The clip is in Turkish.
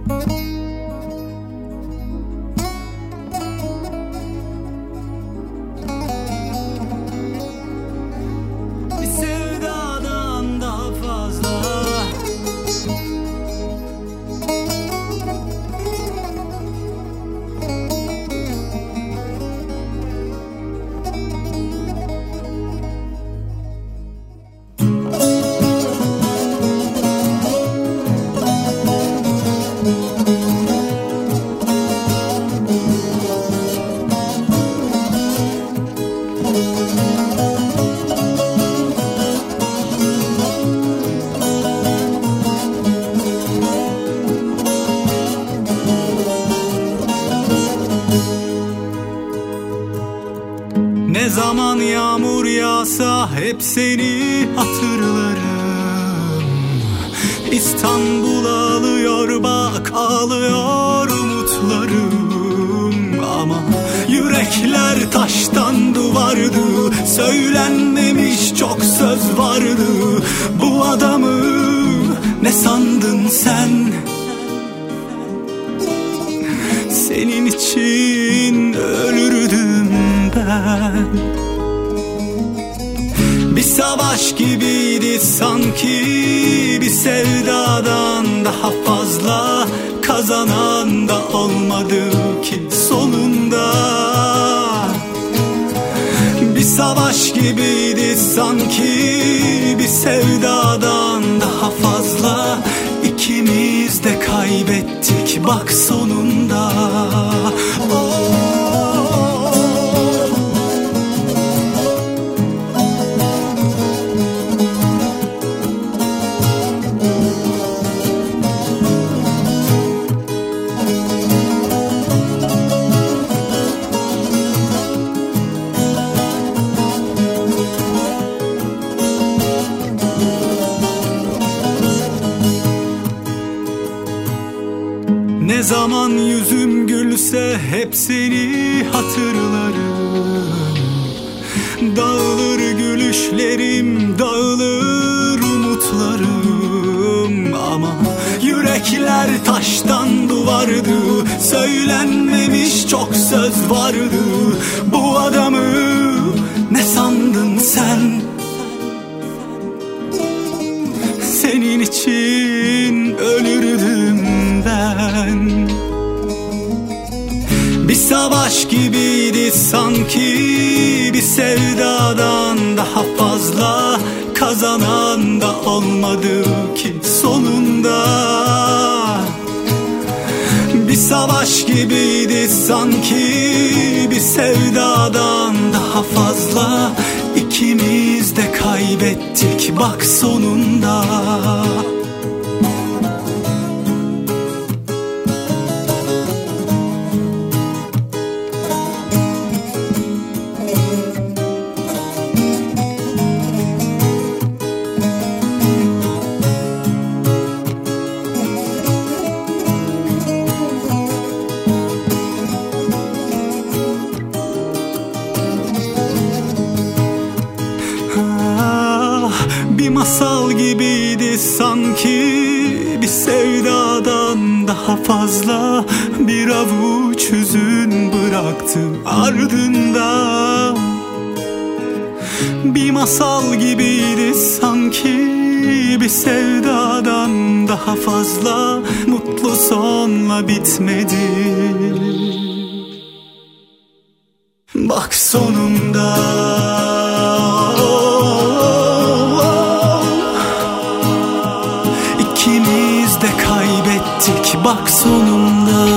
Bir sevdadan daha fazla. Ne zaman yağmur yağsa hep seni hatırlarım. İstanbul ağlıyor bak, ağlıyor umutlarım. Ama yürekler taştan duvardı, söylenmemiş çok söz vardı. Bu adamı ne sandın sen? Senin için ölürdüm ben. Bir savaş gibiydi sanki, bir sevdadan daha fazla. Kazanan da olmadı ki sonunda. Bir savaş gibiydi sanki, bir sevdadan daha fazla. İkimiz de kaybettik bak sonunda. Ne zaman yüzüm gülse hep seni hatırlarım. Dağılır gülüşlerim, dağılır umutlarım. Ama yürekler taştan duvardı, söylenmemiş çok söz vardı. Bu adamı ne sandın sen? Senin için ölürdüm ben. Bir savaş gibiydi sanki, bir sevdadan daha fazla. Kazanan da olmadı ki sonunda. Bir savaş gibiydi sanki, bir sevdadan daha fazla. İkimiz de kaybettik bak sonunda. Bir masal gibiydi sanki, bir sevdadan daha fazla. Bir avuç hüzün bıraktım ardında. Bir masal gibiydi sanki, bir sevdadan daha fazla. Mutlu sonla bitmedi bak sonunda. İkimiz de kaybettik bak sonunda.